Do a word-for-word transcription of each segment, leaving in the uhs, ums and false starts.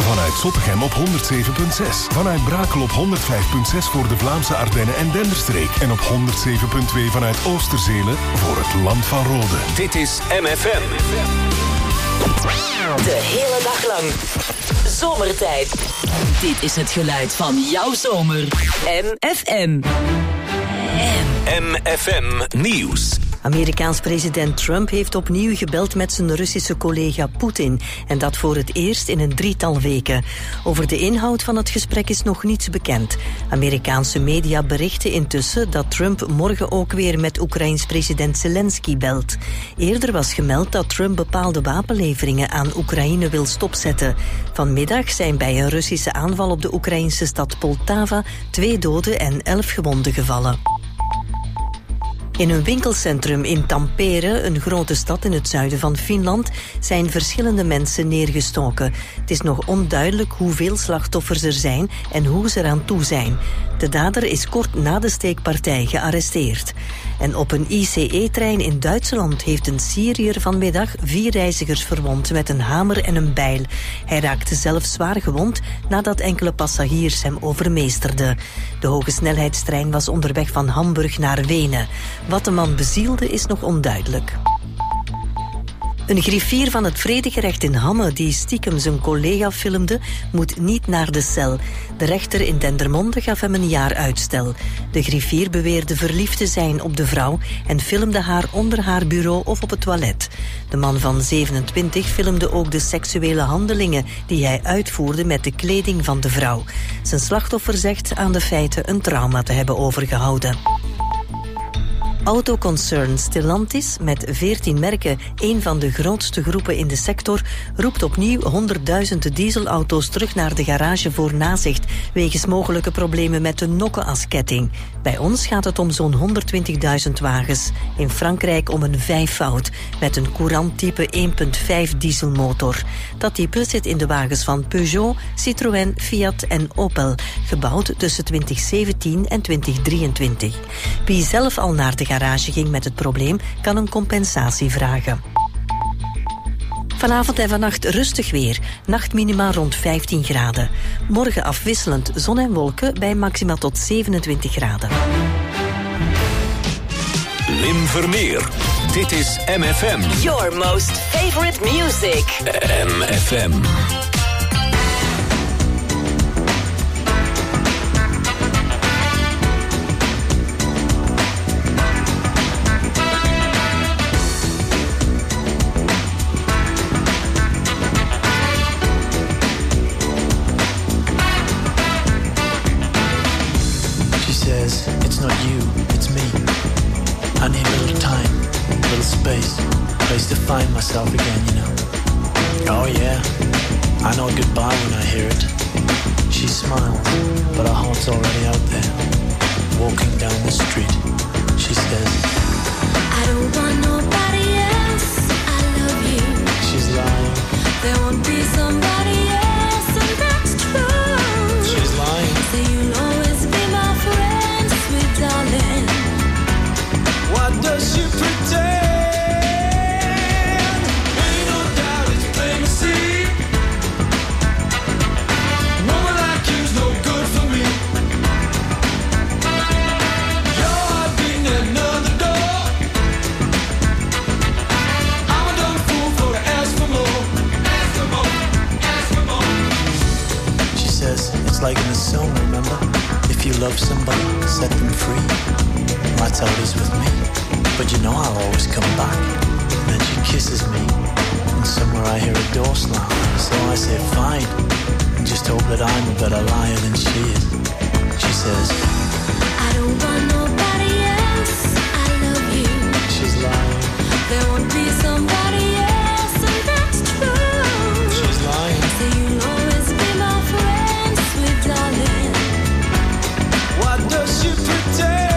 Vanuit Zottegem op honderd zeven komma zes. Vanuit Brakel op honderd vijf komma zes voor de Vlaamse Ardennen en Denderstreek. En op honderd zeven komma twee vanuit Oosterzelen voor het Land van Rode. Dit is M F M. De hele dag lang. Zomertijd. Dit is het geluid van jouw zomer. M F M. M F M Nieuws. Amerikaans president Trump heeft opnieuw gebeld met zijn Russische collega Poetin. En dat voor het eerst in een drietal weken. Over de inhoud van het gesprek is nog niets bekend. Amerikaanse media berichten intussen dat Trump morgen ook weer met Oekraïns president Zelensky belt. Eerder was gemeld dat Trump bepaalde wapenleveringen aan Oekraïne wil stopzetten. Vanmiddag zijn bij een Russische aanval op de Oekraïnse stad Poltava twee doden en elf gewonden gevallen. In een winkelcentrum in Tampere, een grote stad in het zuiden van Finland, zijn verschillende mensen neergestoken. Het is nog onduidelijk hoeveel slachtoffers er zijn en hoe ze eraan toe zijn. De dader is kort na de steekpartij gearresteerd. En op een I C E-trein in Duitsland heeft een Syriër vanmiddag vier reizigers verwond met een hamer en een bijl. Hij raakte zelf zwaar gewond nadat enkele passagiers hem overmeesterden. De hogesnelheidstrein was onderweg van Hamburg naar Wenen. Wat de man bezielde is nog onduidelijk. Een griffier van het vredegerecht in Hamme die stiekem zijn collega filmde, moet niet naar de cel. De rechter in Dendermonde gaf hem een jaar uitstel. De griffier beweerde verliefd te zijn op de vrouw en filmde haar onder haar bureau of op het toilet. De man van zevenentwintig filmde ook de seksuele handelingen die hij uitvoerde met de kleding van de vrouw. Zijn slachtoffer zegt aan de feiten een trauma te hebben overgehouden. Autoconcern Stellantis, met veertien merken, een van de grootste groepen in de sector, roept opnieuw honderdduizenden dieselauto's terug naar de garage voor nazicht, wegens mogelijke problemen met de nokkenasketting. Bij ons gaat het om zo'n honderdtwintigduizend wagens. In Frankrijk om een vijfvoud, met een Courant type één komma vijf dieselmotor. Dat type zit in de wagens van Peugeot, Citroën, Fiat en Opel, gebouwd tussen twintig zeventien en twintig drieëntwintig. Wie zelf al naar de garage ging met het probleem, kan een compensatie vragen. Vanavond en vannacht rustig weer. Nachtminima rond vijftien graden. Morgen afwisselend zon en wolken bij maxima tot zevenentwintig graden. Wim Vermeer. Dit is M F M. Your most favorite music. M F M. It's not you, it's me. I need a little time, a little space, a place to find myself again, you know. Oh yeah, I know goodbye when I hear it. She smiles, but her heart's already out there. Walking down the street, she says, I don't want nobody else, I love you. She's lying. There won't be somebody else, and that's true. She's lying. So you'll always be my friend, sweet darling. What does she pretend? Ain't no doubt it's plain to see. Woman like you's no good for me. Your heart beating at another door. I'm a dumb fool for to ask for more. Ask for more, ask for more. She says it's like in the song, remember? If you love somebody, set them free. That's how it is with me. But you know I'll always come back. And then she kisses me, and somewhere I hear a door slam. So I say fine, and just hope that I'm a better liar than she is. She says, I don't want nobody else, I love you. She's lying. There won't be somebody else, and that's true. She's lying. So you'll always be my friend, sweet darling. What does she pretend?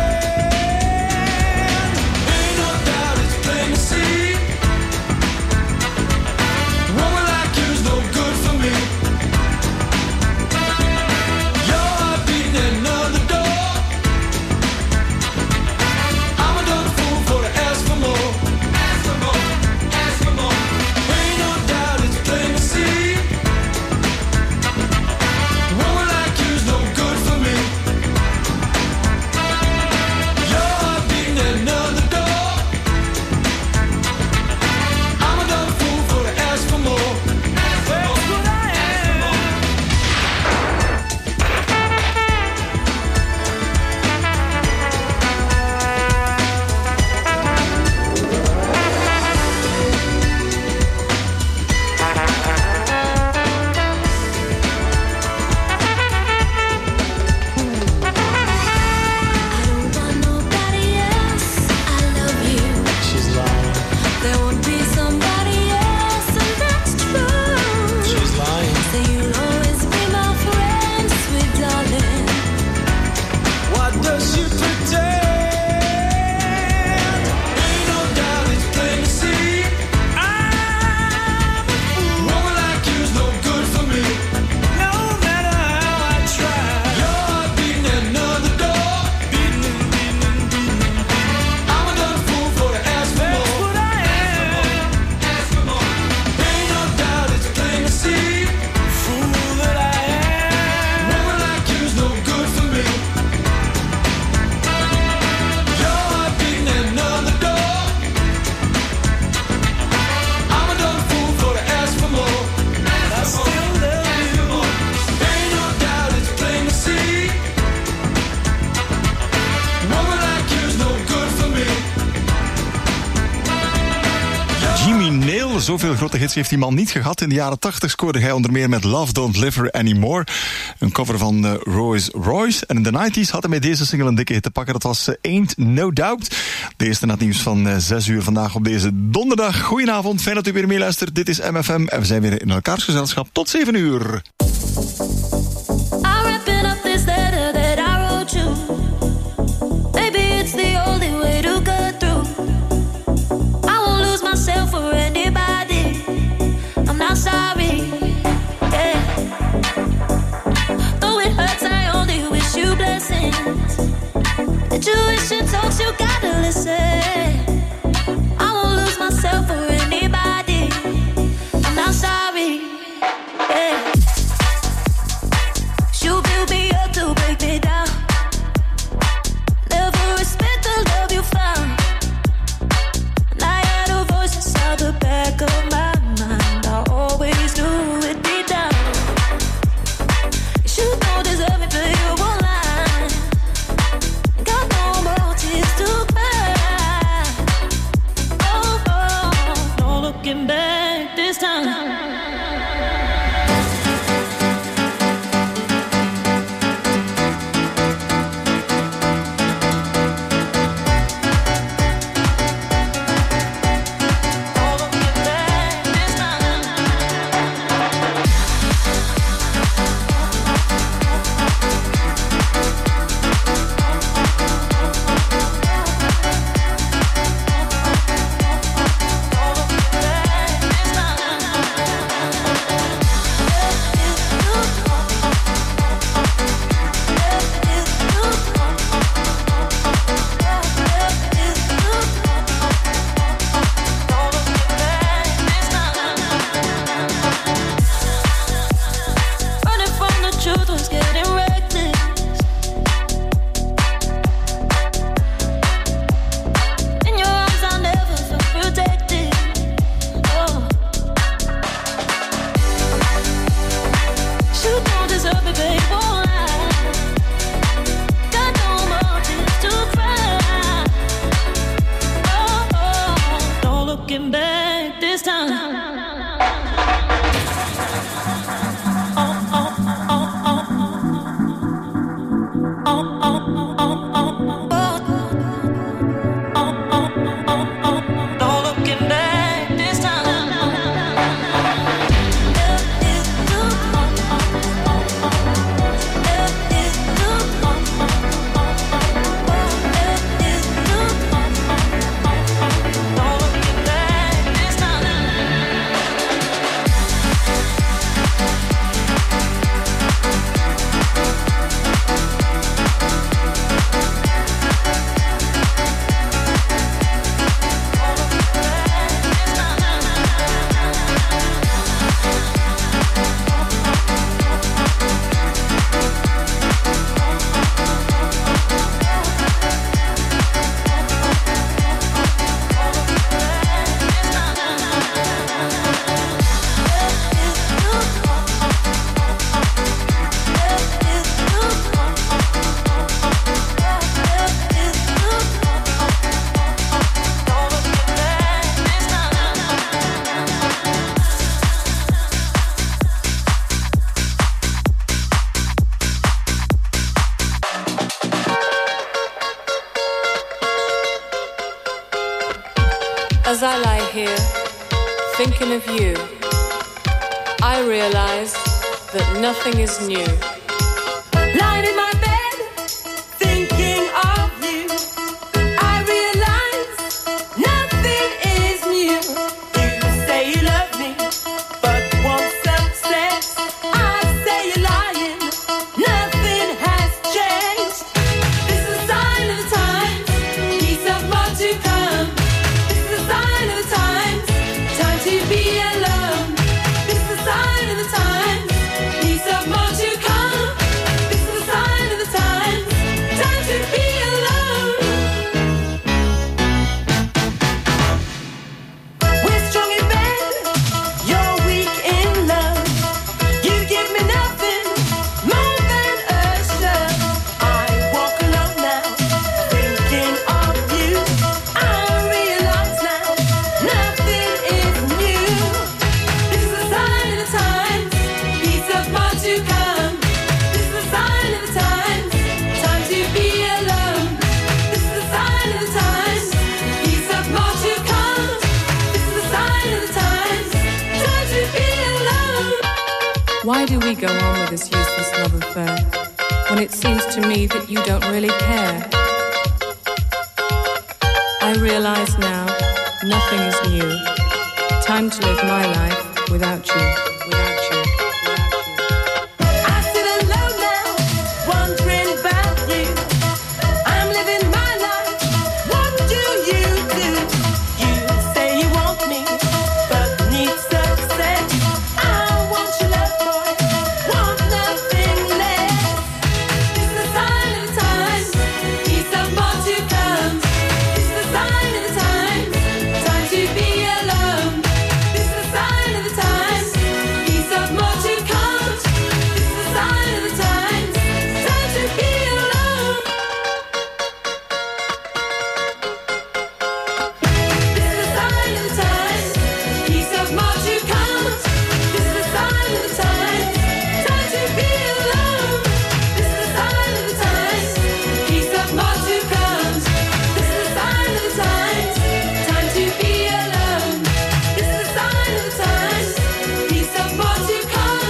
zoveel grote hits heeft die man niet gehad. In de jaren tachtig scoorde hij onder meer met Love Don't Live Her Anymore. Een cover van uh, Royce Royce. En in de negentig had hij met deze single een dikke hit te pakken. Dat was uh, Ain't No Doubt. De eerste na het nieuws van uh, zes uur vandaag op deze donderdag. Goedenavond, fijn dat u weer meeluistert. Dit is M F M en we zijn weer in elkaars gezelschap tot zeven uur. Intuition talks, you gotta listen. I won't lose myself for anybody. I'm not sorry. Yeah. You build me up to break me down. Never respect the love you found. And I had a voice inside the back of my mind. I always knew it deep down. You don't deserve me, but you won't lie. Looking back this time. As I lie here, thinking of you, I realize that nothing is new. Lying in my bed, thinking of you, I realize nothing is new. You say you love me, but won't success. I say you're lying, nothing has changed. This is a sign of the times, peace of more to come. This is a sign of the times, time to be alone. This is a sign of the times, peace of more to come. Why do we go on with this useless love affair when it seems to me that you don't really care? I realize now nothing is new. Time to live my life without you, without you, without you. I sit alone now, wondering about you. I'm living my life. What do you do? You say you want me, but need success. I want your love, boy. Want nothing less. It's the sign of the times. Peace of more to come. It's the sign of the times. Time to be alone. It's the sign of the times. Peace of more to come. It's the sign of the times. Time to be alone. This is the sign of the times. Peace of more to come. This is the sign of the times. Time to be alone. This is the sign of the times. Peace of more to come. This is the sign of the times. Time to be alone. This is the sign of the times. Peace of more to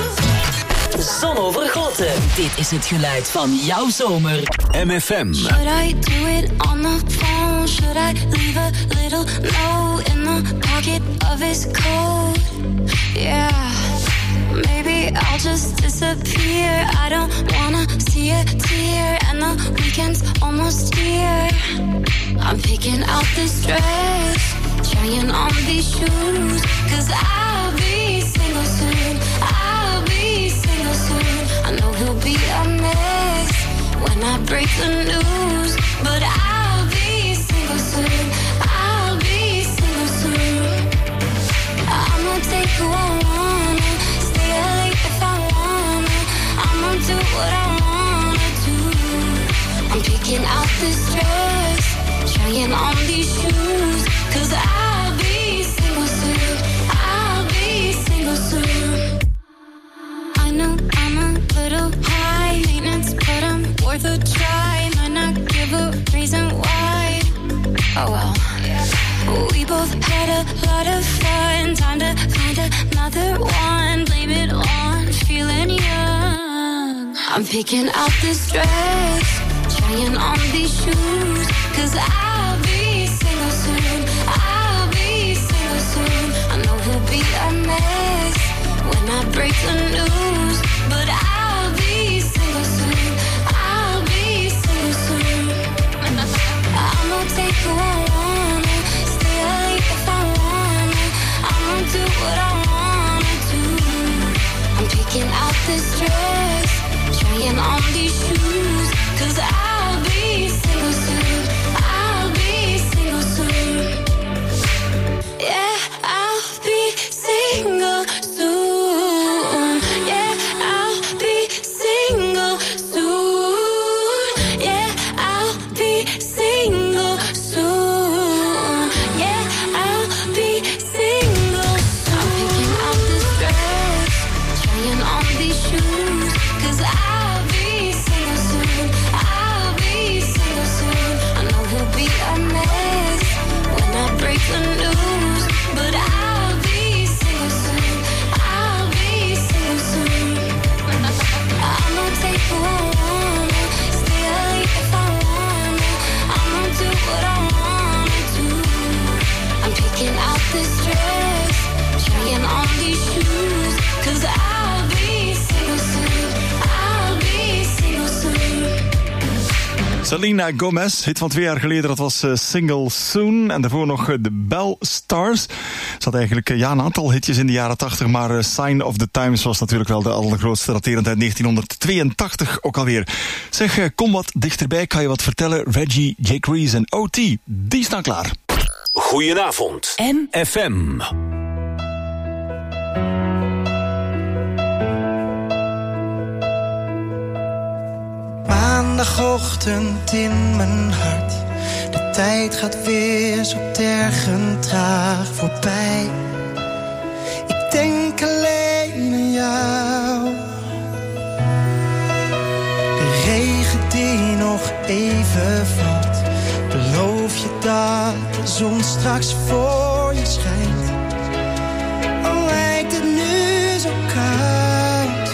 come. Zon overgoten. Dit is het geluid van jouw zomer. M F M. Should I do it on the phone? Should I leave a little note in the pocket of his coat? Yeah, maybe I'll just disappear. I don't wanna see a tear, and the weekend's almost here. I'm picking out this dress, trying on these shoes, cause I'll be single soon. I'll be single soon. I know he'll be a mess when I break the news, but I'll be single soon. I'll be single soon. I'ma take who I wanna, stay late if I wanna. I'ma do what I wanna do. I'm picking out this dress, trying on these shoes, cause I'll be single soon. I'll be single soon. I know I'm a little high maintenance, but I'm worth a try. Might not give a reason why. Oh well. We both had a lot of fun. Time to find another one. Blame it on feeling young. I'm picking out this dress, trying on these shoes, cause I'll be single soon. I'll be single soon. I know he'll be a mess when I break the news, but I'll be single soon. I'll be single soon. I'ma take who I wanna, stay late if I wanna. I'ma do what I wanna do. I'm picking out this dress, trying on these shoes, cause I'll be single soon. I'll be single soon. Yeah, I'll be single soon. Yeah, I'll be single soon. Yeah, I'll be single soon. Yeah, I'll be single soon. I'm picking out this dress, trying on these shoes, cause I'll be single soon. I'll be single soon. I know he'll be a mess when I break the news, but I'll be single soon. I'll be single soon. I'ma take who I wanna, stay late if I wanna. I'ma do what I wanna do. I'm picking out this dress, trying on these shoes, cause I'll be single soon. I'll be single soon. Selena Gomez, hit van twee jaar geleden, dat was uh, Single Soon. En daarvoor nog uh, de Bell Stars. Ze had eigenlijk uh, ja, een aantal hitjes in de jaren tachtig, maar uh, Sign of the Times was natuurlijk wel de allergrootste, daterend uit negentien tweeëntachtig ook alweer. Zeg, uh, kom wat dichterbij, kan je wat vertellen? Reggie, Jake Reese en O T, die staan klaar. Goedenavond. M F M. Maandagochtend in mijn hart. De tijd gaat weer zo tergend traag voorbij. Ik denk alleen aan jou. De regen die nog even valt. Beloof je dat de zon straks voor je schijnt. Al lijkt het nu zo koud.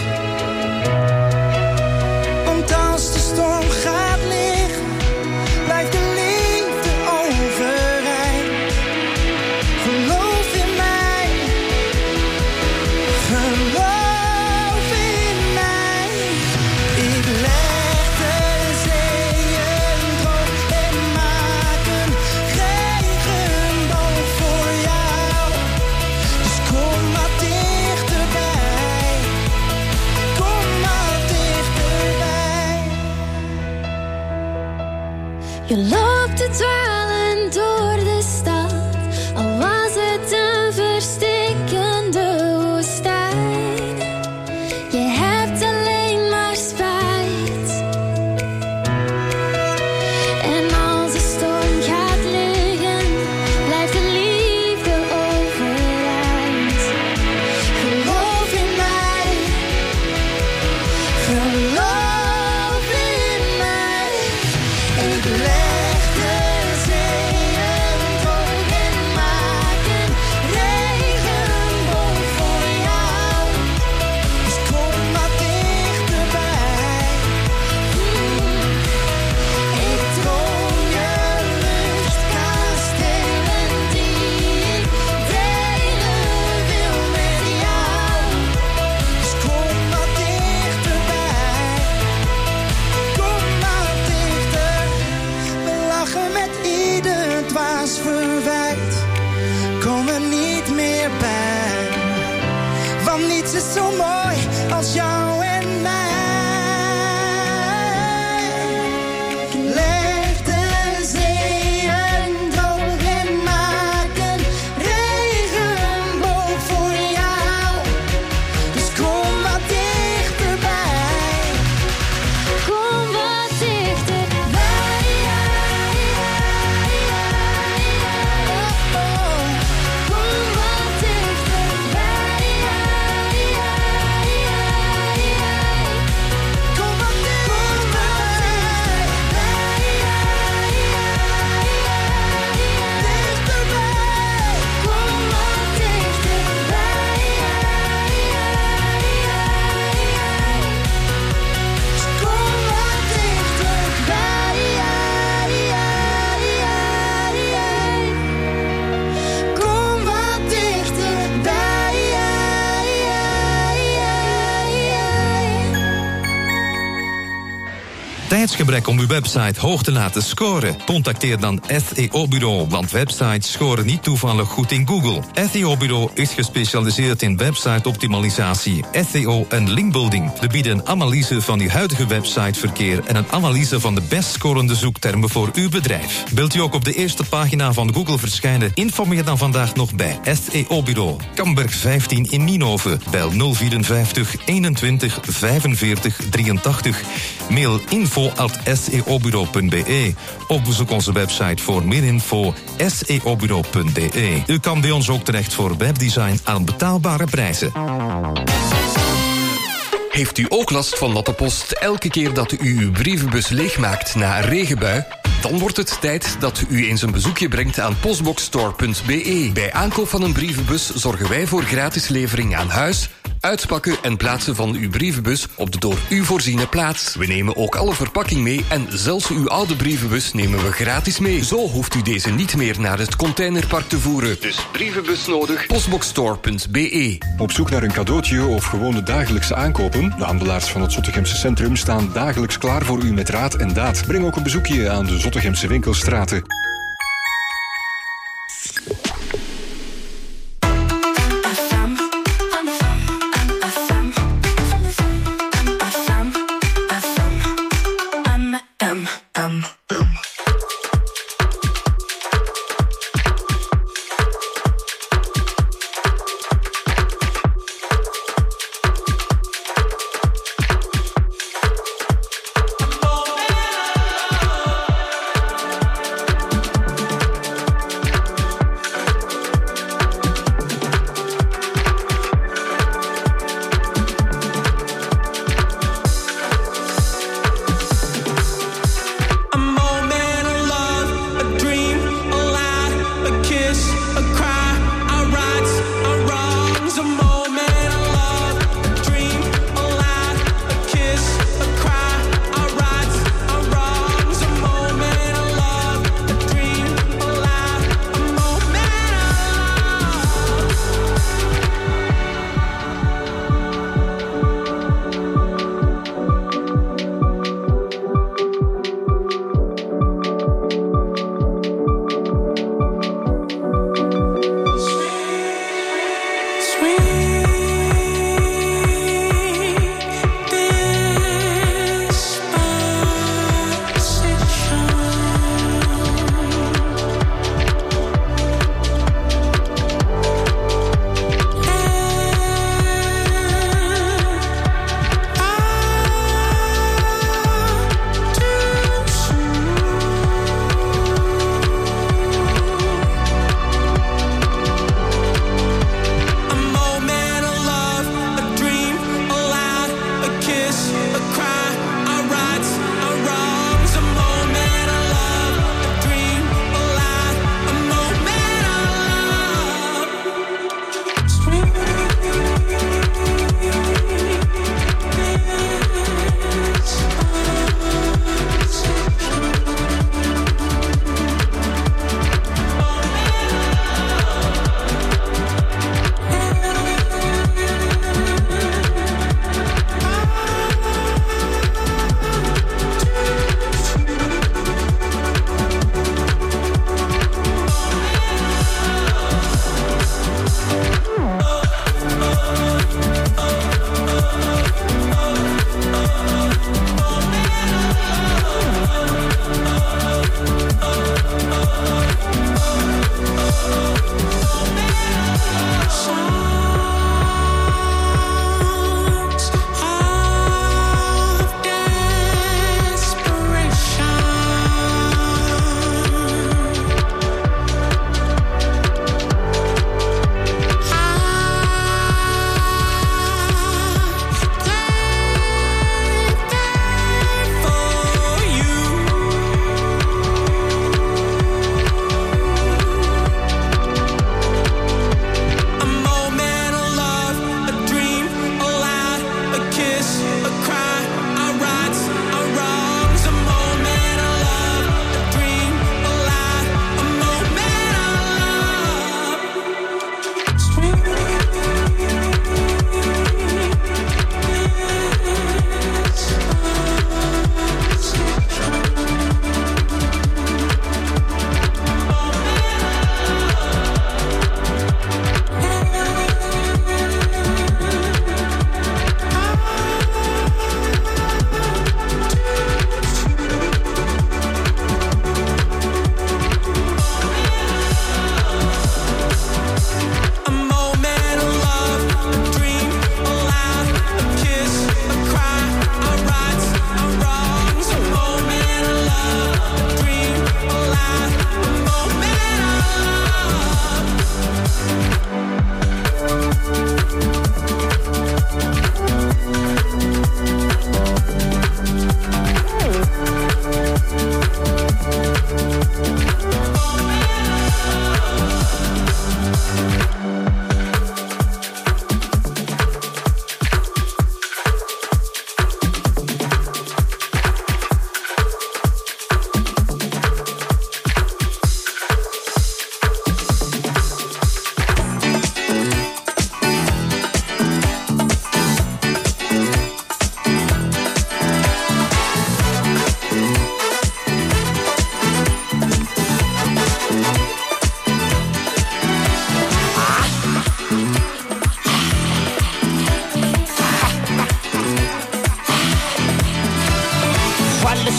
Je loopt te dwalen door de stad, al was het een verstikkende woestijn. Je hebt alleen maar spijt. En als de storm gaat liggen, blijft de liefde overeind. Geloof in mij, geloof in mij. Ik leg de zeeën droog en maak een regenboog voor jou. Dus kom maar dichterbij. Ik droom je luchtkastelen die ik delen wil met jou. Dus kom maar dichterbij. Kom maar dichter. We lachen met ieder dwaas verwijt. Kom er niet meer bij. Want niets is zo mooi als jou en mij. Leg de zeeën droog en maak een regenboog voor jou. Dus kom wat dichterbij. Kom wat dichterbij. Kom wat dichterbij. Kom wat Tijdsgebrek om uw website hoog te laten scoren? Contacteer dan S E O-bureau, want websites scoren niet toevallig goed in Google. S E O-bureau is gespecialiseerd in website-optimalisatie, S E O en linkbuilding. We bieden een analyse van uw huidige websiteverkeer en een analyse van de best scorende zoektermen voor uw bedrijf. Wilt u ook op de eerste pagina van Google verschijnen? Informeer dan vandaag nog bij S E O-bureau. Kamberg vijftien in Nienhoven. Bel nul vierenvijftig eenentwintig vijfenveertig drieëntachtig. Mail info at s e o bureau punt b e. Of bezoek onze website voor meer info s e o bureau punt b e. U kan bij ons ook terecht voor webdesign aan betaalbare prijzen. Heeft u ook last van natte post elke keer dat u uw brievenbus leegmaakt na een regenbui? Dan wordt het tijd dat u eens een bezoekje brengt aan postboxstore punt b e. Bij aankoop van een brievenbus zorgen wij voor gratis levering aan huis, uitpakken en plaatsen van uw brievenbus op de door u voorziene plaats. We nemen ook alle verpakking mee en zelfs uw oude brievenbus nemen we gratis mee. Zo hoeft u deze niet meer naar het containerpark te voeren. Dus brievenbus nodig, postboxstore punt b e. Op zoek naar een cadeautje of gewone dagelijkse aankopen? De handelaars van het Zottegemse Centrum staan dagelijks klaar voor u met raad en daad. Breng ook een bezoekje aan de Zottegemse winkelstraten.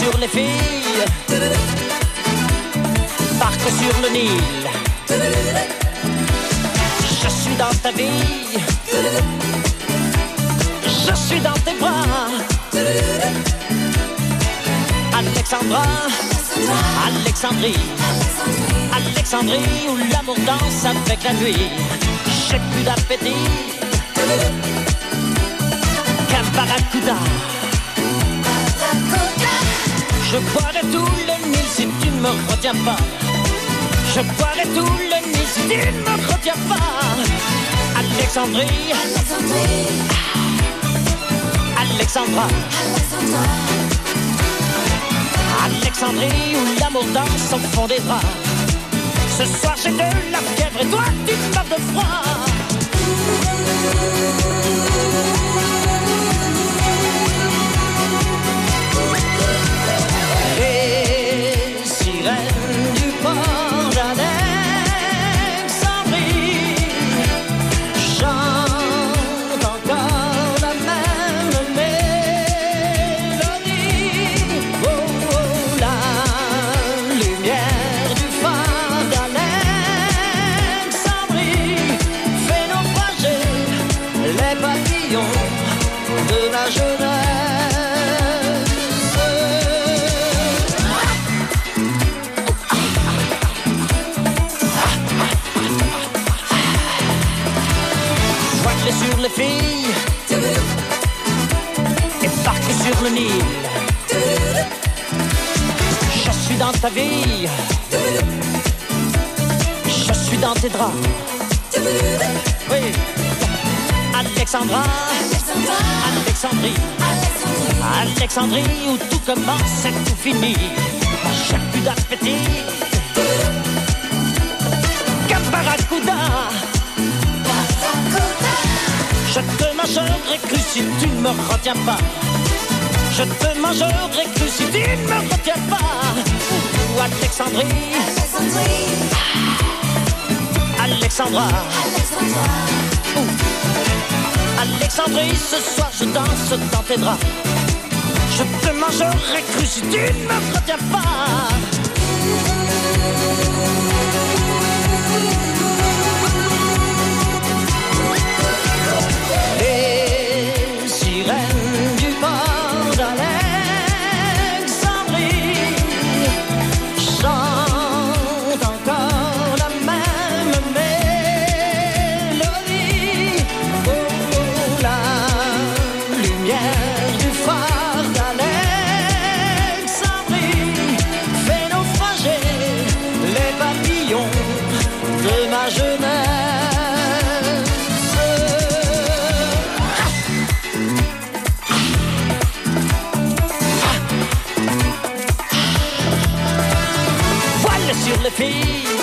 sur les filles, barque sur le Nil. Je suis dans ta vie, je suis dans tes bras. Alexandra, Alexandrie, Alexandrie où l'amour danse avec la nuit. J'ai plus d'appétit qu'un barracuda. Je boirai tout le Nil si tu ne me retiens pas. Je boirai tout le Nil si tu ne me retiens pas. Alexandrie, Alexandra, Alexandrie où l'amour danse au fond des bras. Ce soir j'ai de la fièvre et toi tu meurs de froid. Les sirènes du port d'Alexandrie chantent encore la même mélodie. Oh, oh, la lumière du phare d'Alexandrie fait naufrager les papillons de la jeunesse. Sur les filles et barque sur le Nil. Je suis dans ta vie, je suis dans tes draps. Oui, Alexandra, Alexandrie, Alexandrie où tout commence et tout finit. J'ai plus d'appétit qu'un barracuda. Je te mangerai cru si tu ne me retiens pas. Je te mangerai cru si tu ne me retiens pas. Ou Alexandrie, Alexandra, Ouh. Alexandrie, ce soir je danse dans tes draps. Je te mangerai cru si tu ne me retiens pas. Les sirènes du port d'Alexandrie chantent encore la même mélodie. Oh, la lumière du phare d'Alexandrie fait naufrager les papillons de ma jeunesse. Sur les filles,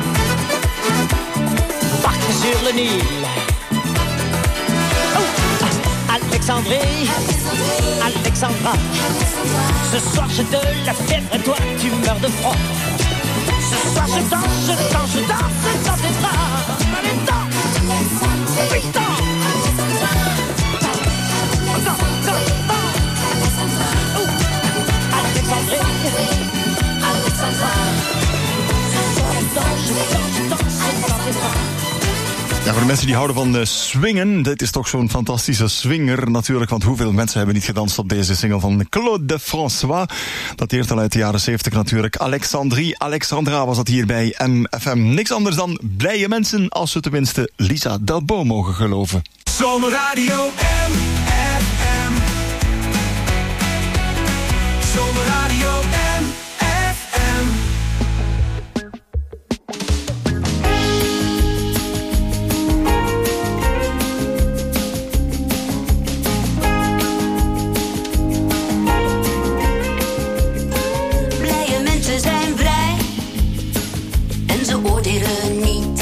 barque sur le Nil. Oh, Alexandrie, Alexandra, ce soir j'ai de la fièvre et toi tu meurs de froid. Ce soir je danse, je danse, je danse dans tes bras. Allez, danse, putain. Danse, danse, danse. Oh, Alexandrie, Alexandra. Ja, voor de mensen die houden van uh, swingen, dit is toch zo'n fantastische swinger natuurlijk, want hoeveel mensen hebben niet gedanst op deze single van Claude de François. Dat deert al uit de jaren zeventig natuurlijk. Alexandrie, Alexandra was dat hier bij M F M. Niks anders dan blije mensen, als we tenminste Lisa Delbo mogen geloven. Zomerradio M F M. Zomerradio M F M. Oordelen niet.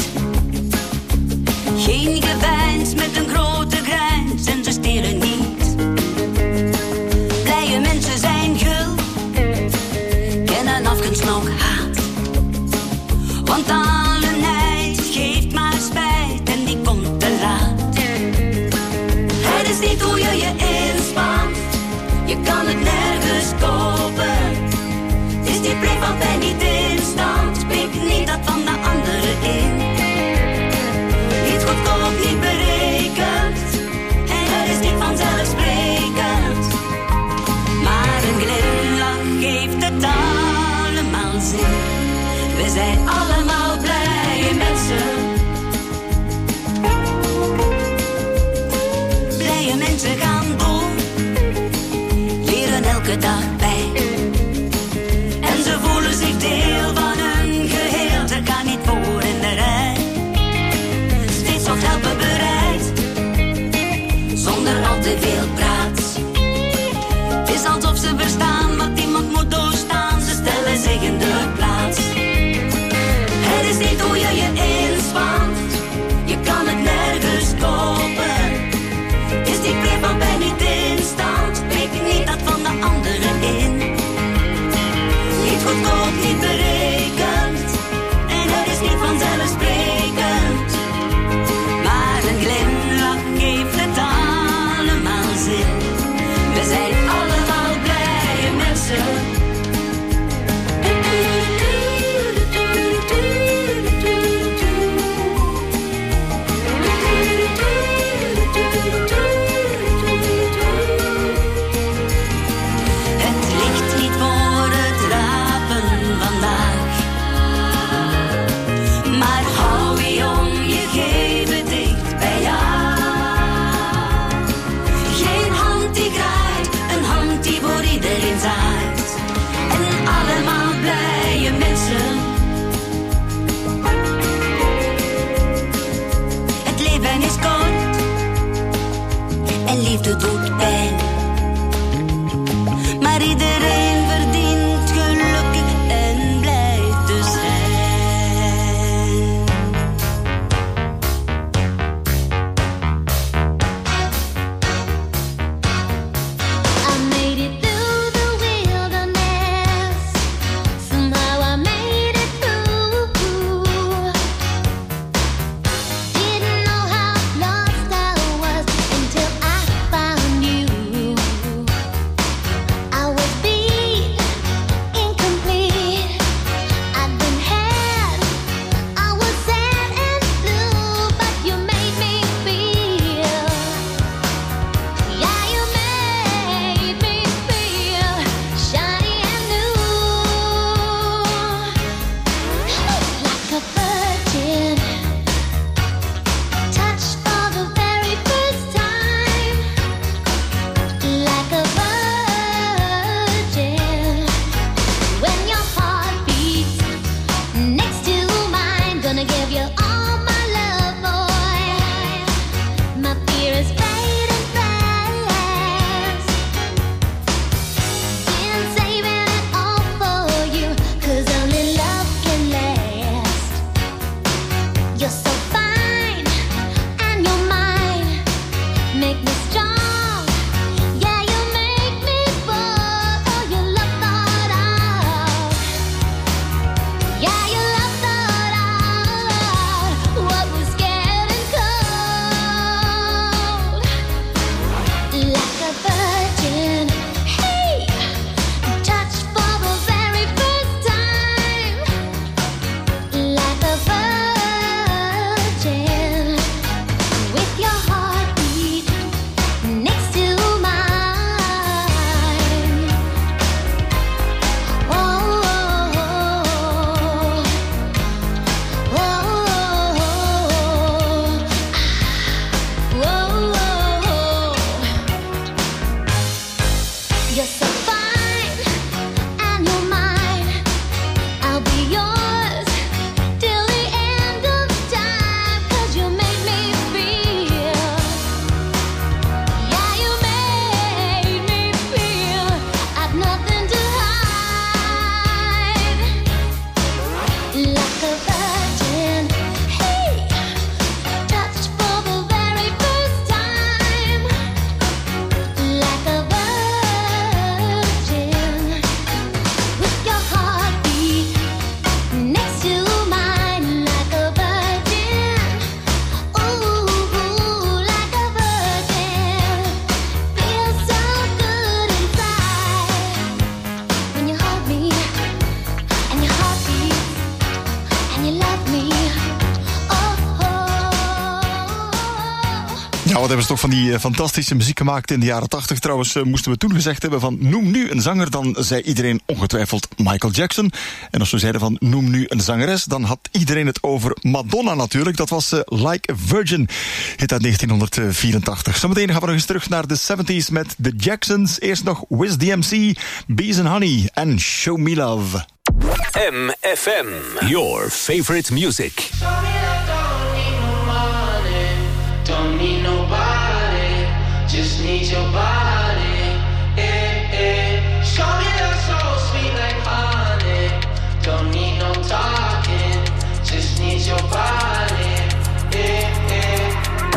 Geen gewijns met een grote grijns en ze stelen niet. Blije mensen zijn gul, kennen afgunst nog haat. Want alle nijd geeft maar spijt en die komt te laat. Het is niet hoe je je inspant, je kan het nergens kopen. Die bleef altijd niet in stand, pik niet dat van de anderen in. Niet goedkoop, niet berekend, en het is niet vanzelfsprekend. Maar een glimlach geeft het allemaal zin. We zijn allemaal blije mensen. Blije mensen gaan door, leren elke dag bij. En ze voelen zich deel van een geheel. Ze gaan niet voor in de rij. Steeds wat helpen bereid, zonder al te veel praat. Het is alsof ze verstaan wat iemand moet doorstaan. Ze stellen zich in de plaats. Het is niet hoe je je inspant, je kan het nergens kopen. Het is die brief van ben niet in stand, pik niet dat van de anderen in. Niet goedkoop, niet berekend, en het is niet vanzelfsprekend. Maar een glimlach geeft het allemaal zin. We zijn allemaal blije mensen. Het ligt niet voor het rapen vandaag, maar hou je jong, je geeft het dicht bij jou. Geen hand die graait, een hand die voor iedereen zaait. En allemaal blije mensen. Het leven is kort en liefde doet pijn. Maar iedereen verdient gelukkig en blij te zijn. I made it through the wilderness. Somehow I made it through. Didn't know how lost I was until I found you. I was beat, incomplete. I'd been had. I was sad and blue, but you made me feel. Yeah, you made me feel shiny and new, like a virgin, touched for the very first time, like a virgin. When your heart beats next to mine, gonna give you all my love, boy. My fear is fading fast. Been saving it all for you, 'cause only love can last. You're so fine, and you're mine. Make me strong, yeah, you make me fall. Oh, you love thought out. Yeah, you love thought out what was getting cold. Like a virgin, hey, touched for the very first time. Like a virgin, with your heartbeat next to mine. Oh, oh, oh, oh, oh. You're so fine, and you're mine. I'll be yours till the end of time, 'cause you make me feel. Yeah, you made me feel I've nothing to hide. Like a virgin, hey, touched for the very first time. Like a virgin. wat hebben ze toch van die uh, fantastische muziek gemaakt in de jaren tachtig. Trouwens, uh, moesten we toen gezegd hebben van noem nu een zanger, dan zei iedereen ongetwijfeld Michael Jackson. En als we zeiden van noem nu een zangeres, dan had iedereen het over Madonna natuurlijk. Dat was uh, Like a Virgin, hit uit negentien vierentachtig. Zometeen gaan we nog eens terug naar de zeventies met The Jacksons. Eerst nog Wiz D M C, Bees and Honey en Show Me Love. M F M, your favorite music. Don't need nobody, just need your body. Eh, eh. Show me that soul sweet like honey. Don't need no talking, just need your body. Eh, eh.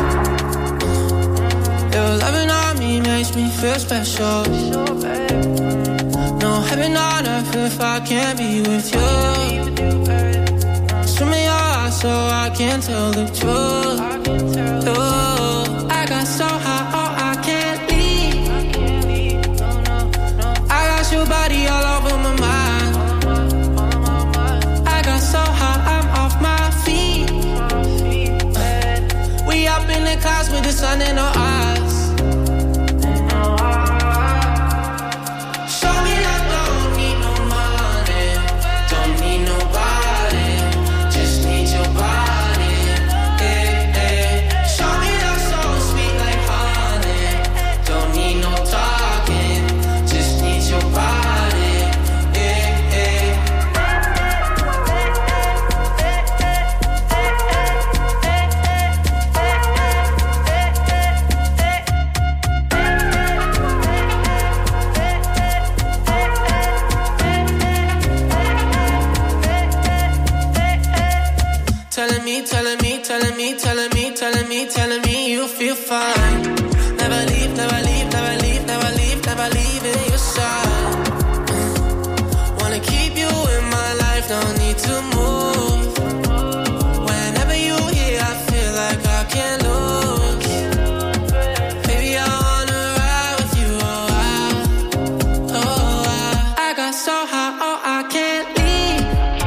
Your loving on me makes me feel special. No heaven on earth if I can't be with you. Swim in your eyes so I can tell the truth. Oh, I got so high, oh, I can't leave. I got your body all over my mind. I got so high, I'm off my feet. We up in the clouds with the sun in our eyes. Show me that don't need no money, don't need nobody, just need your body. Eh, eh. Show me that soul sweet like honey. Don't need no talking, just need your body. Eh, eh. Telling me, telling me, telling me, telling me, telling me, telling me you feel fine. Never leave, never leave, never leave, never leave, never leave in your side. Wanna keep you in my life, no need to move. Whenever you here, I feel like I can't lose. Baby, I wanna ride with you, oh I, oh I. I got so high, oh I can't leave.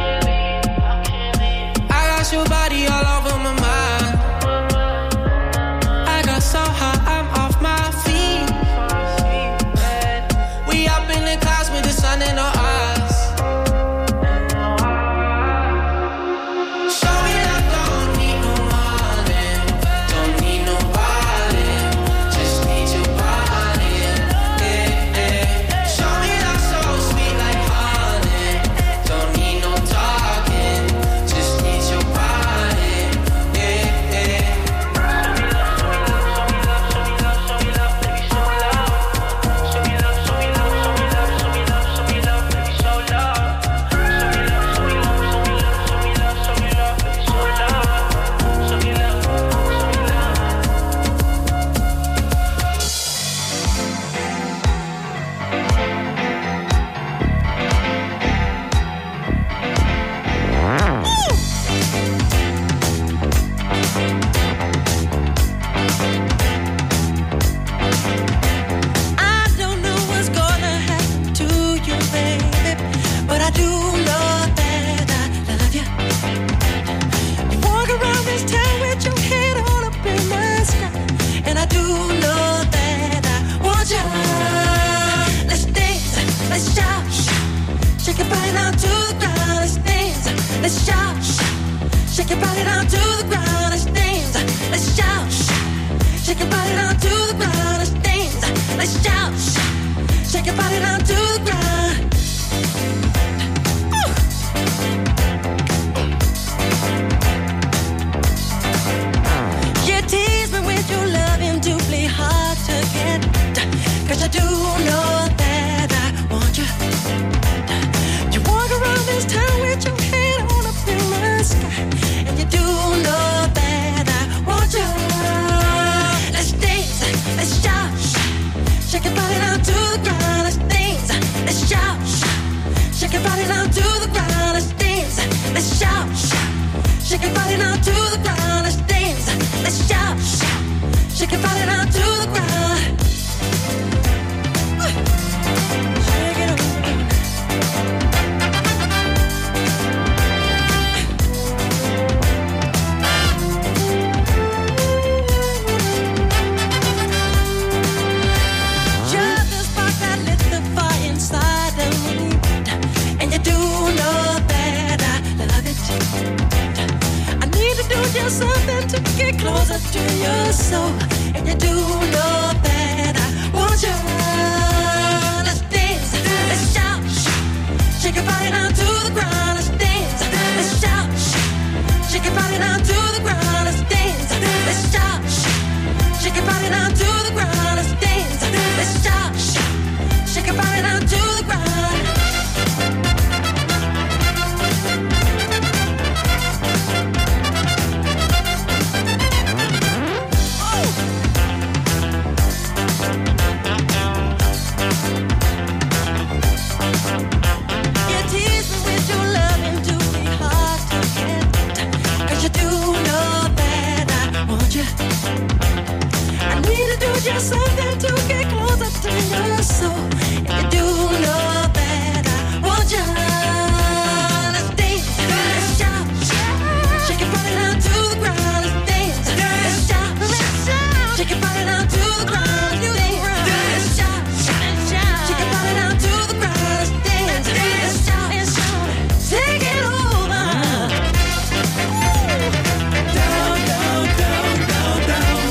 I got your body all over my mind. I got so high, I'm off my feet. We up in the clouds with the sun in our eyes. Show me that don't need no money, don't need nobody, just need your body. Eh, eh. Show me that soul sweet like honey. Don't need no talking, just need your body. Eh, eh. I don't know what's gonna happen to you, baby, but I do know that I love you. You walk around this town with your head all up in the sky, and I do know that I want you. Let's dance, let's shout, shake your body down to the ground. Let's dance, let's shout, shake your body down to the ground. Let's dance, let's shout, shake your body down to the ground. Let's dance, let's shout, shake your body down to the ground. Woo! You tease me with your loving, doubly hard to get, 'cause I do know that I want you. You walk around this town with your head on up in the sky, and you do know that I want you. Let's dance, let's shout, shake your body down to the ground. Let's dance, let's shout, shake your body down to the ground. Let's dance, let's shout, shake your body down to the ground. Let's dance, let's shout, shake your body down to the ground. Shake it up. to your soul, and you do know that I want you. Let's dance, let's shout, shake your body down to the ground. Let's dance, let's shout, shake your body down to the ground. Let's dance, let's shout, shake your body down to the ground. Let's dance, let's shout, shake your body down to the ground. Just something to get closer to your soul, and you do know that I want you. Let's dance, let's shout, shake your body down to the ground. Let's dance, let's shout, let's shout, shake your body down to the ground. Let's shout, shake your body down to the ground. Let's dance, let's shout, let's shout, take it over. Down, down, down, down, down.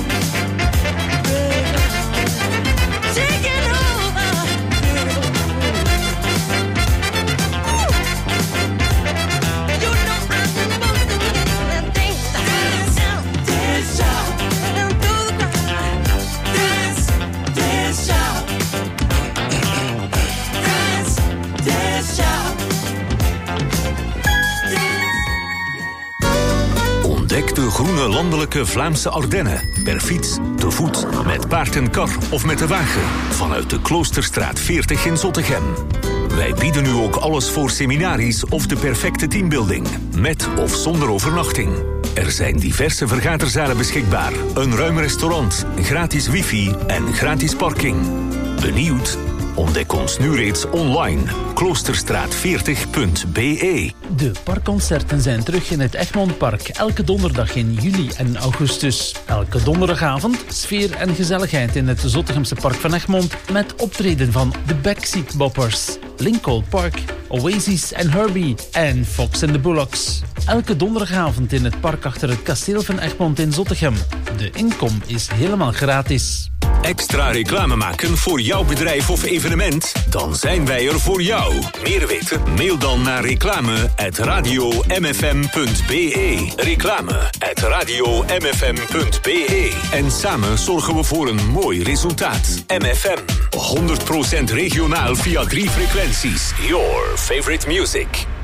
Ontdek de groene landelijke Vlaamse Ardennen. Per fiets, te voet, met paard en kar of met de wagen. Vanuit de Kloosterstraat veertig in Zottegem. Wij bieden u ook alles voor seminaries of de perfecte teambuilding. Met of zonder overnachting. Er zijn diverse vergaderzalen beschikbaar. Een ruim restaurant, gratis wifi en gratis parking. Benieuwd? Ontdek ons nu reeds online. kloosterstraat veertig punt b e. De parkconcerten zijn terug in het Egmondpark. Elke donderdag in juli en augustus. Elke donderdagavond sfeer en gezelligheid in het Zottegemse Park van Egmond. Met optreden van de Backseat Boppers, Lincoln Park, Oasis en Herbie en Fox and the Bullocks. Elke donderdagavond in het park achter het kasteel van Egmond in Zottegem. De inkom is helemaal gratis. Extra reclame maken voor jouw bedrijf of evenement? Dan zijn wij er voor jou. Meer weten? Mail dan naar reclame at radio m f m punt b e. Reclame at radio m f m punt b e. En samen zorgen we voor een mooi resultaat. M F M, honderd procent regionaal via drie frequenties. Your favorite music.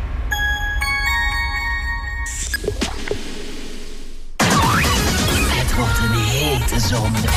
Het wordt een hete zomer.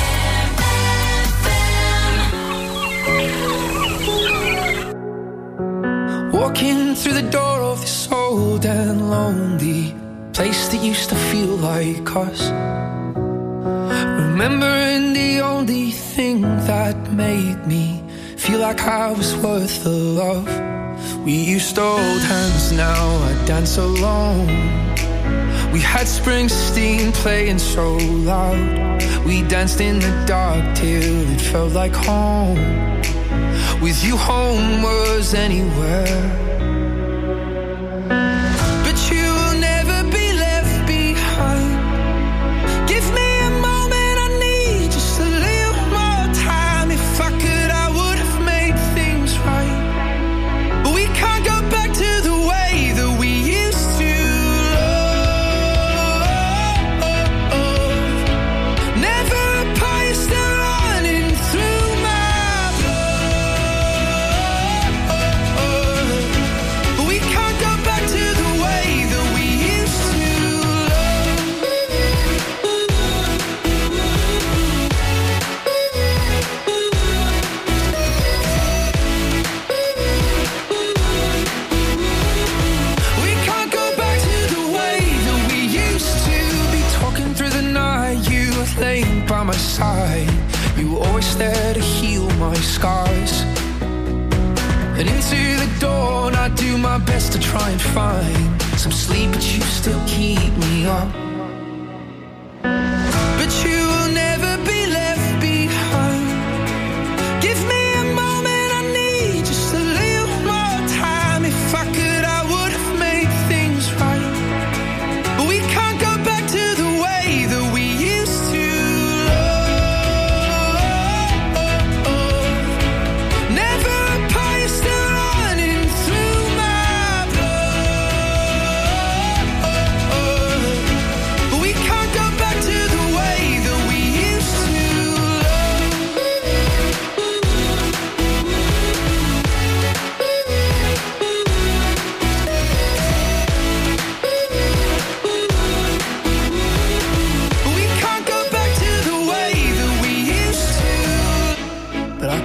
Walking through the door of this old and lonely place that used to feel like us. Remembering the only thing that made me feel like I was worth the love. We used to hold hands, now I dance alone. We had Springsteen playing so loud. We danced in the dark till it felt like home. With you, home was anywhere. But you will never be left behind. Give me a moment, I need just a little more time. If I could, I would have made things right. But we can't go back to the way that we used to love. Never apart, you're still running through my blood. But we can't go back to the way that we used to love. We can't go back to the way that we used to be. Talking through the night, you were laying by my side. You were always there to heal my scars. And into the dawn, I do my best to try and find some sleep, but you still keep me up. But you will never be left behind. Give me a moment, I need just a little more time. If I could, I would have made things right. But we can't go back to the way that we used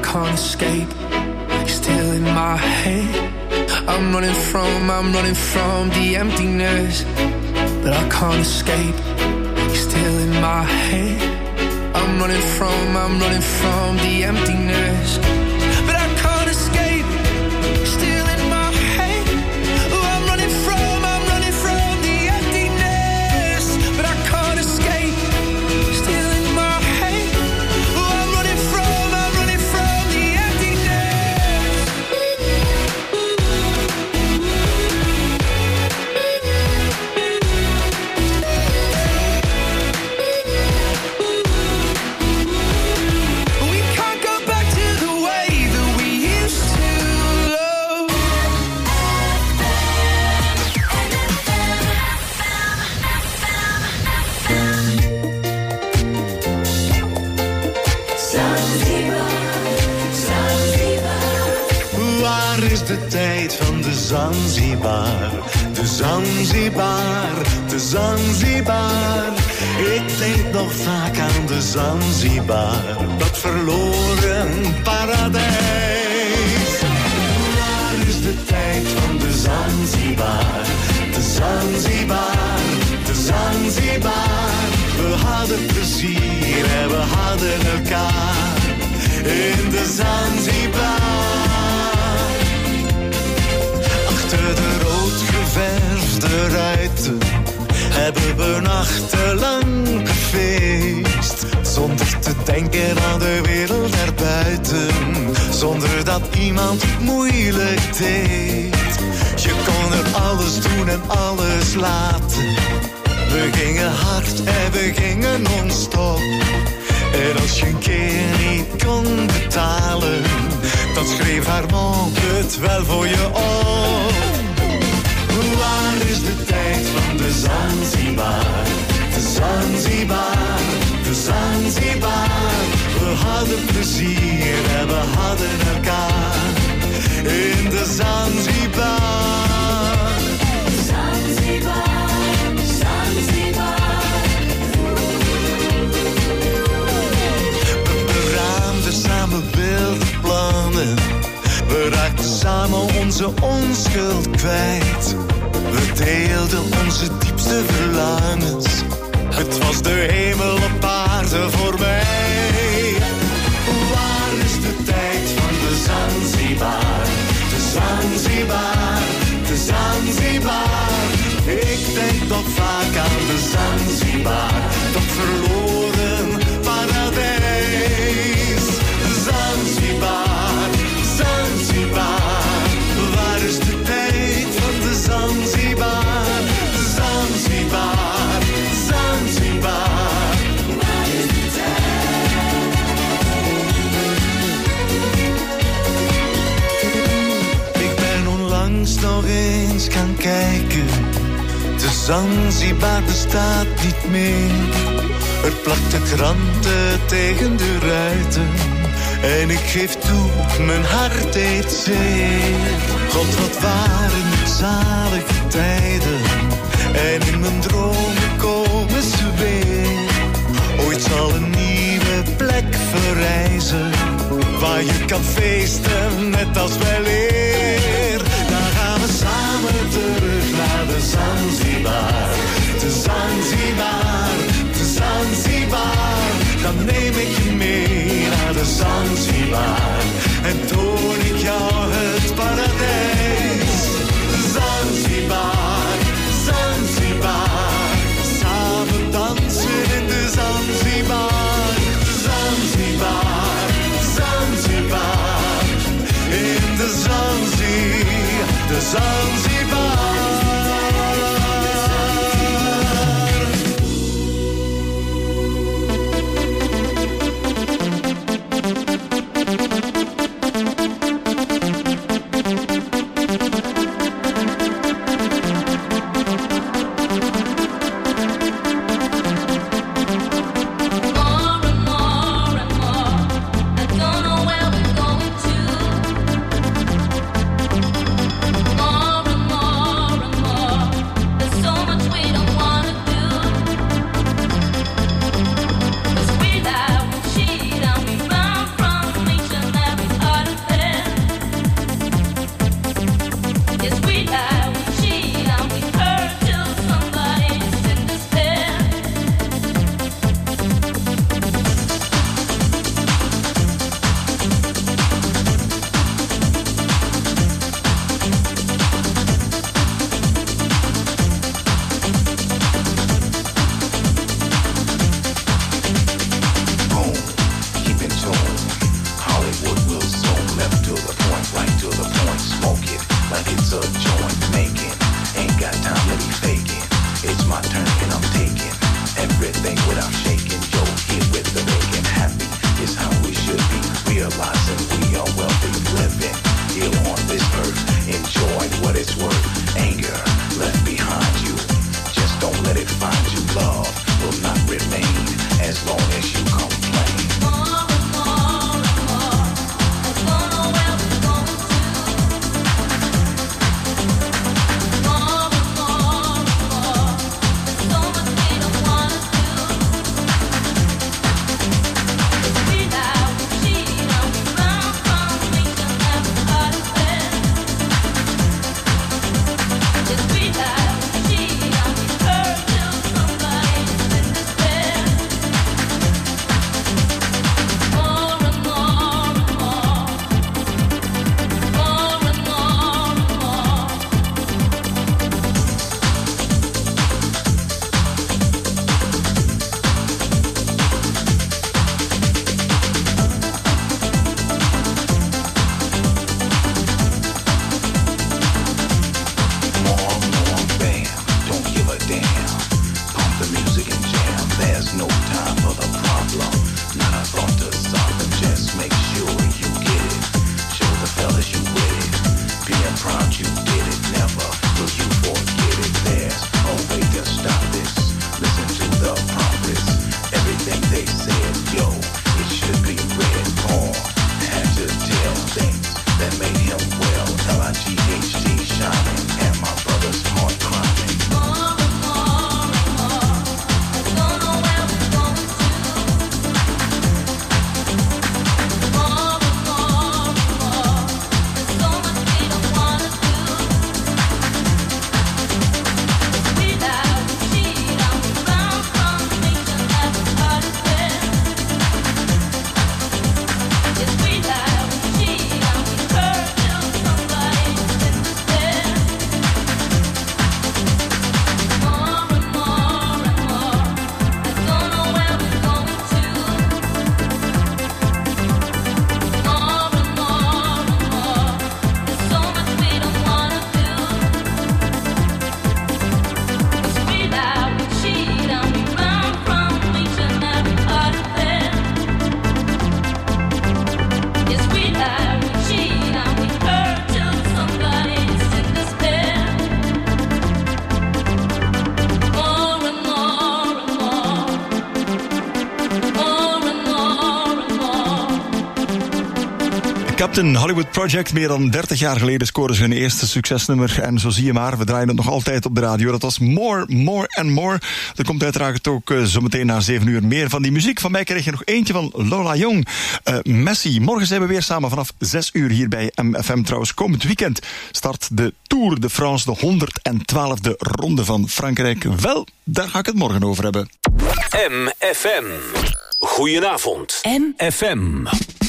can't escape. You're still in my head. I'm running from, I'm running from the emptiness, but I can't escape. You're still in my head. I'm running from, I'm running from the emptiness, but I can't escape. You're still in my head. Oh, I'm running from, I'm running from the emptiness, but I can't escape. You're still in my head. Oh, I'm running from, I'm running from the emptiness. We can't go back to the way that we used to love. Waar is de tijd van de Zanzibar? De Zanzibar, de Zanzibar. Ik denk nog vaak aan de Zanzibar, dat verloren paradijs. Waar is de tijd van de Zanzibar? De Zanzibar, de Zanzibar. We hadden plezier en we hadden elkaar in de Zanzibar. Achter de rood geverfde ruiten hebben we nachtenlang gefeest, zonder te denken aan de wereld daarbuiten, zonder dat iemand moeilijk deed. Je kon er alles doen en alles laten. We gingen hard en we gingen non-stop. En als je een keer niet kon betalen, dan schreef haar mond het wel voor je op. Waar is de tijd van de Zanzibar? De Zanzibar, de Zanzibar. We hadden plezier en we hadden elkaar in de Zanzibar. Zanzibar, Zanzibar. We beraamden samen wilde plannen. We raakten samen onze onschuld kwijt. We deelden onze diepste verlangens. Het was de hemel op aarde voor mij. Waar is de tijd van de Zanzibar? De Zanzibar, de Zanzibar. Ik denk nog vaak aan de Zanzibar, dat verloren paradijs. Zanzibar, Zanzibar. Waar is de tijd van de Zanzibar? Zanzibar, Zanzibar. Waar is de tijd? Ik ben onlangs nog eens gaan kijken. De Zanzibar bestaat niet meer. Er plakte kranten tegen de ruiten. En ik geef toe, mijn hart deed zeer. God, wat waren het zalige tijden. En in mijn dromen komen ze weer. Ooit zal een nieuwe plek verrijzen, waar je kan feesten net als weleer. Dan gaan we samen terug naar de Zanzibar. De Zanzibar, de Zanzibar. Dan neem ik je mee naar de Zanzibar en toon ik jou het paradijs. Zanzibar, Zanzibar. Samen dansen in de Zanzibar. Zanzibar, Zanzibar. In de Zanzibar, de Zanzibar. More Captain Hollywood Project, meer dan dertig jaar geleden scoren ze hun eerste succesnummer. En zo zie je maar, we draaien het nog altijd op de radio. Dat was More, More and More. Er komt uiteraard ook uh, zometeen na zeven uur meer van die muziek. Van mij krijg je nog eentje van Lola Young. Uh, Messi. Morgen zijn we weer samen vanaf zes uur hier bij M F M. Trouwens, komend weekend start de Tour de France, de honderdtwaalfde ronde van Frankrijk. Wel, daar ga ik het morgen over hebben. M F M. Goedenavond. M F M.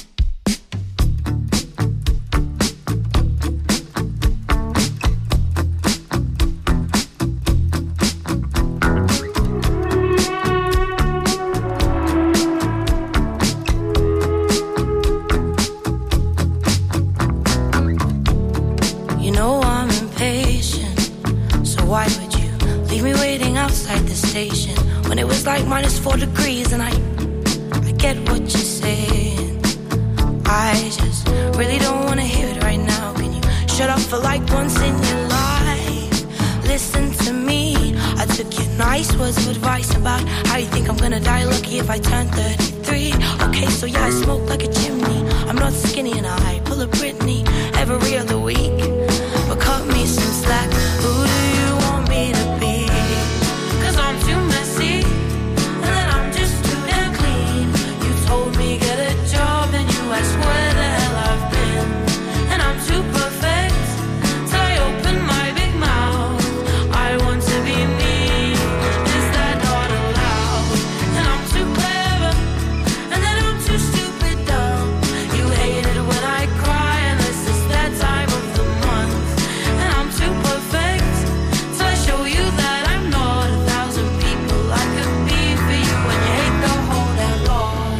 Why would you leave me waiting outside the station when it was like minus four degrees? And I, I get what you're saying. I just really don't want to hear it right now. Can you shut up for like once in your life? Listen to me. I took your nice words of advice about how you think I'm gonna die lucky if I turn thirty-three. Okay, so yeah, I smoke like a chimney. I'm not skinny and I pull a Britney every other week. But cut me some slack. Who do you want me to be? Cause I'm too messy, and then I'm just too damn clean. You told me get a job, and you asked where the hell I've been. And I'm too perfect, till I open my big mouth. I want to be me, is that not allowed? And I'm too clever, and then I'm too stupid dumb. You hate it when I cry, and this is that time of the month. And I'm too perfect, till I show you that I'm not a thousand people I could be for you. And you hate the whole damn lot.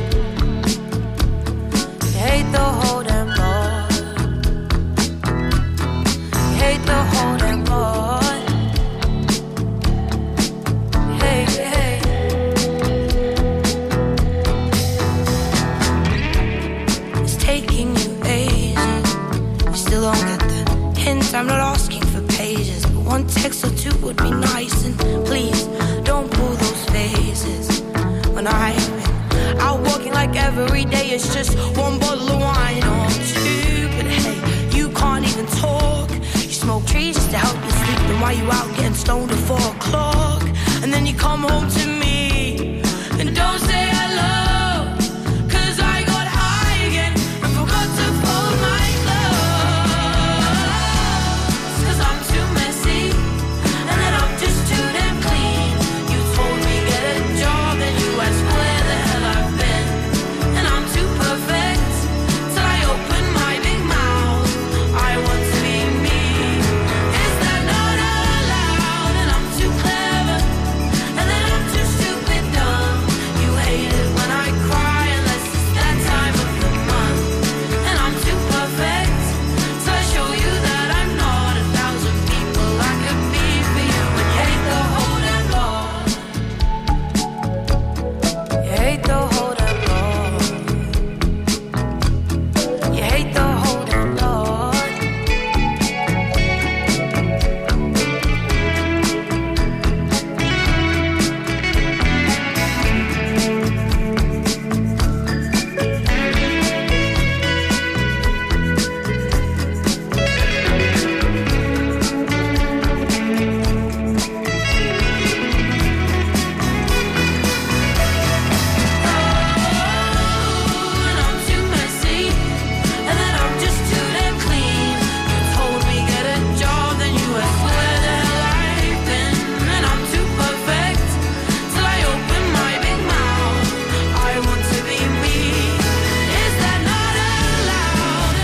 You hate the whole damn lot. You hate the whole damn lot. Hey, hey. It's taking you ages. You still don't get the hint. I'm not asking for pages, but one text or two would be nice. And please don't pull those faces when I've been out walking like every day. It's just one